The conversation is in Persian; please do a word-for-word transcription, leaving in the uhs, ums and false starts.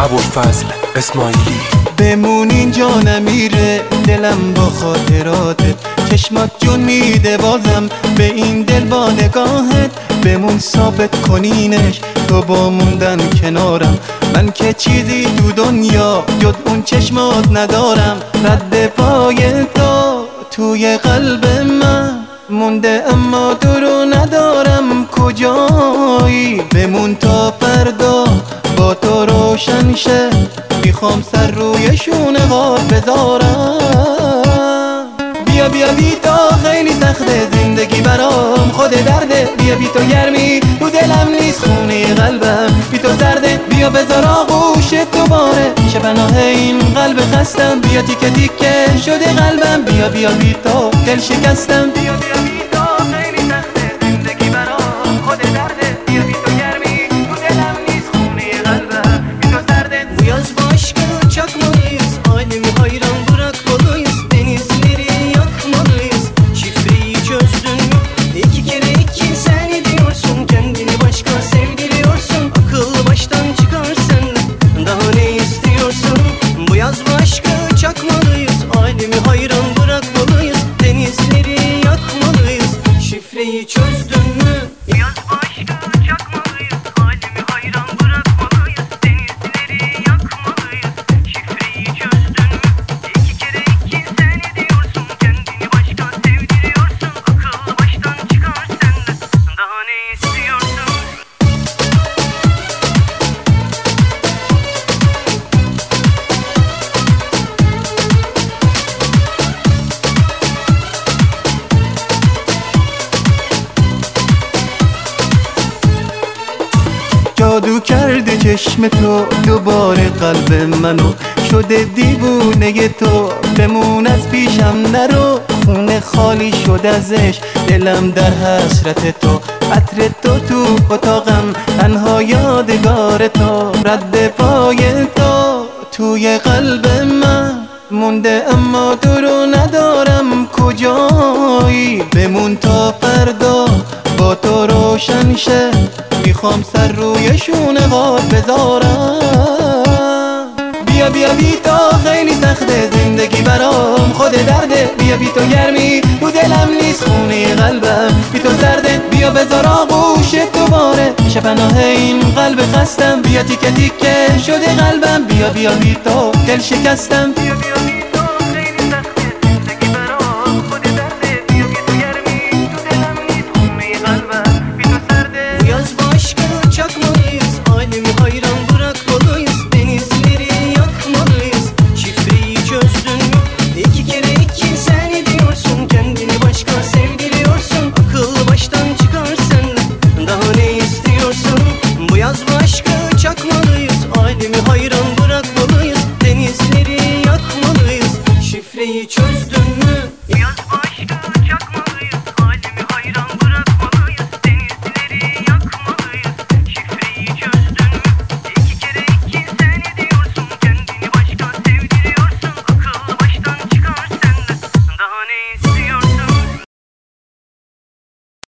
ابوالفضل اسماعیلی. بمون اینجا نمیره دلم با خاطراتت، چشمات جون میده بازم به این دل با نگاهت. بمون ثابت کنینش تو با موندن کنارم، من که چیزی تو دنیا جز اون چشمات ندارم. رد پای تو توی قلب من مونده اما تو رو ندارم. کجایی؟ بمون تا فردا با تو روشن شه، میخوام سر روی شونه هات بذارم. بیا بیا بی تو خیلی سخته زندگی برام، خود درده. بیا بی تو گرمی تو دلم نیست، خونه قلبم بی تو سرده. بیا بذار آغوشت دوباره شه پناه این قلب خستم. بیا تیکه تیکه شده قلبم، بیا بیا بی تو دل شکستم. بیا بیا بی تو خیلی سخته زندگی برام، خود درده. بیا bі تو گرمی تو دلم نیست، خونه قلبم bі تو serde. Bu yaz başka çakmalıyız, alemi hayran bırakmalıyız, denizleri yakmalıyız. Şifreyi çözdün mü? İki kere iki sen ediyorsun, kendini başka sevdiriyorsun. Akıl baştan çıkar senden, daha ne istiyorsun? Bu yaz başka çakmalıyız, alemi hayran bırakmalıyız, denizleri yakmalıyız. Şifreyi çözdün mü? Bu yaz başka çakmalıyız, alemi hayran bırakmalıyız, denizleri yakmalıyız. Şifreyi çözdün mü? İki kere iki sen ediyorsun, kendini başka sevdiriyorsun. Akıl baştan çıkar senden, daha ne istiyorsun? جادو کرده چشم تو دوباره قلب منو، شده دیوونه تو بمون از پیشم نرو. خونه خالی شد ازش دلم در حسرت تو، عطر تو تو اتاقم تنها یادگار تو. رد پای تو توی قلب من مونده اما تو رو ندارم. کجایی؟ بمون تا فردا با تو روشن شه، میخوام سر روی شونه هات بذارم. بیا بیا بی تو خیلی سخته زندگی برام، خود درده. بیا بی تو گرمی تو دلم نیست، خونه قلبم بی تو سرده. بیا بذار آغوشت دوباره شه پناه این قلب خستم. بیا تیکه تیکه شده قلبم، بیا بیا بی تو دل شکستم. بیا بیا بی